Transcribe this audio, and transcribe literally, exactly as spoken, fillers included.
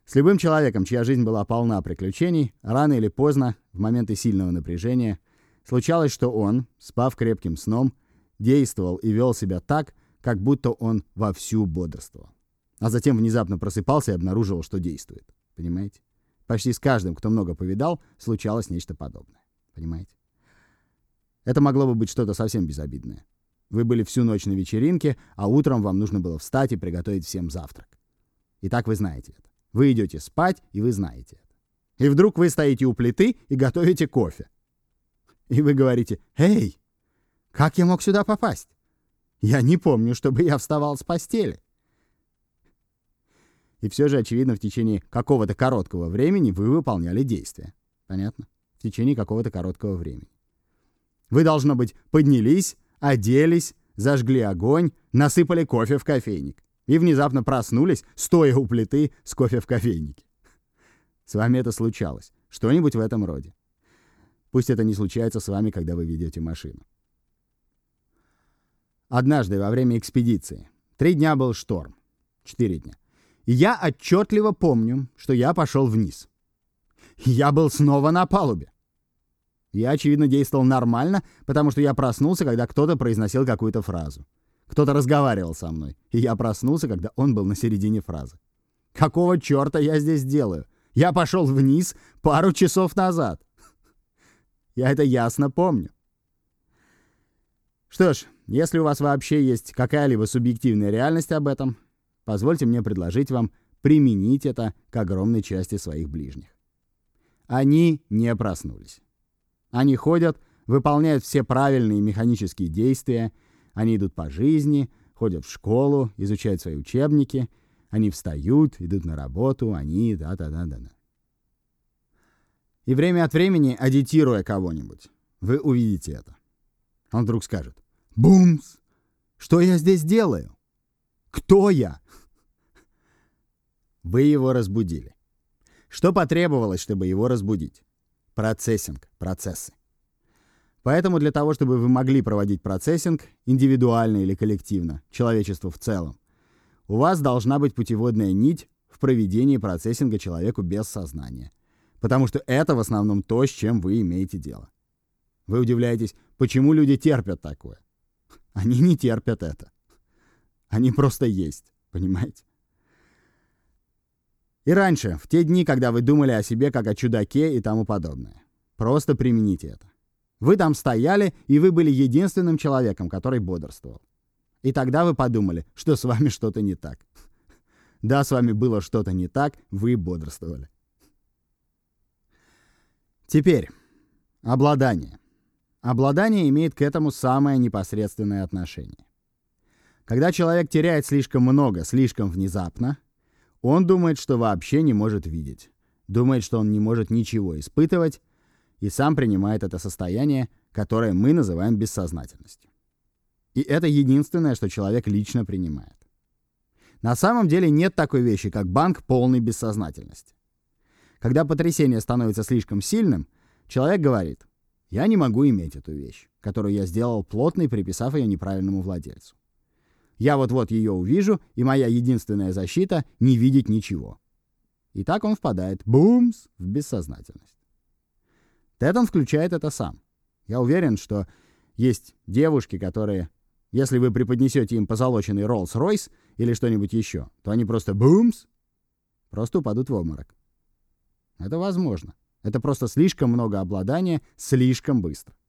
С любым человеком, чья жизнь была полна приключений, рано или поздно, в моменты сильного напряжения, случалось, что он, спав крепким сном, действовал и вел себя так, как будто он вовсю бодрствовал. А затем внезапно просыпался и обнаруживал, что действует. Понимаете? Почти с каждым, кто много повидал, случалось нечто подобное. Понимаете? Это могло бы быть что-то совсем безобидное. Вы были всю ночь на вечеринке, а утром вам нужно было встать и приготовить всем завтрак. Итак, вы знаете это. Вы идете спать, и вы знаете это. И вдруг вы стоите у плиты и готовите кофе. И вы говорите: «Эй, как я мог сюда попасть? Я не помню, чтобы я вставал с постели». И все же, очевидно, в течение какого-то короткого времени вы выполняли действия. Понятно? В течение какого-то короткого времени. Вы, должно быть, поднялись, оделись, зажгли огонь, насыпали кофе в кофейник. И внезапно проснулись, стоя у плиты с кофе в кофейнике. С вами это случалось. Что-нибудь в этом роде. Пусть это не случается с вами, когда вы ведете машину. Однажды во время экспедиции. Три дня был шторм. Четыре дня. И я отчетливо помню, что я пошел вниз. Я был снова на палубе. Я, очевидно, действовал нормально, потому что я проснулся, когда кто-то произносил какую-то фразу. Кто-то разговаривал со мной, и я проснулся, когда он был на середине фразы. Какого черта я здесь делаю? Я пошел вниз пару часов назад. Я это ясно помню. Что ж, если у вас вообще есть какая-либо субъективная реальность об этом, позвольте мне предложить вам применить это к огромной части своих ближних. Они не проснулись. Они ходят, выполняют все правильные механические действия, они идут по жизни, ходят в школу, изучают свои учебники, они встают, идут на работу, они да-да-да-да-да. И время от времени, агитируя кого-нибудь, вы увидите это. Он вдруг скажет: «Бумс! Что я здесь делаю? Кто я?» Вы его разбудили. Что потребовалось, чтобы его разбудить? Процессинг, процессы. Поэтому для того, чтобы вы могли проводить процессинг, индивидуально или коллективно, человечеству в целом, у вас должна быть путеводная нить в проведении процессинга человеку без сознания. Потому что это в основном то, с чем вы имеете дело. Вы удивляетесь, почему люди терпят такое? Они не терпят это. Они просто есть, понимаете? И раньше, в те дни, когда вы думали о себе как о чудаке и тому подобное. Просто примените это. Вы там стояли, и вы были единственным человеком, который бодрствовал. И тогда вы подумали, что с вами что-то не так. Да, с вами было что-то не так, вы бодрствовали. Теперь, обладание. Обладание имеет к этому самое непосредственное отношение. Когда человек теряет слишком много, слишком внезапно, он думает, что вообще не может видеть, думает, что он не может ничего испытывать, и сам принимает это состояние, которое мы называем бессознательностью. И это единственное, что человек лично принимает. На самом деле нет такой вещи, как банк полной бессознательности. Когда потрясение становится слишком сильным, человек говорит: «Я не могу иметь эту вещь, которую я сделал плотной, приписав ее неправильному владельцу. Я вот-вот ее увижу, и моя единственная защита — не видеть ничего». И так он впадает, бумс, в бессознательность. Тэттон включает это сам. Я уверен, что есть девушки, которые, если вы преподнесете им позолоченный Роллс-Ройс или что-нибудь еще, то они просто бумс, просто упадут в обморок. Это возможно. Это просто слишком много обладания слишком быстро.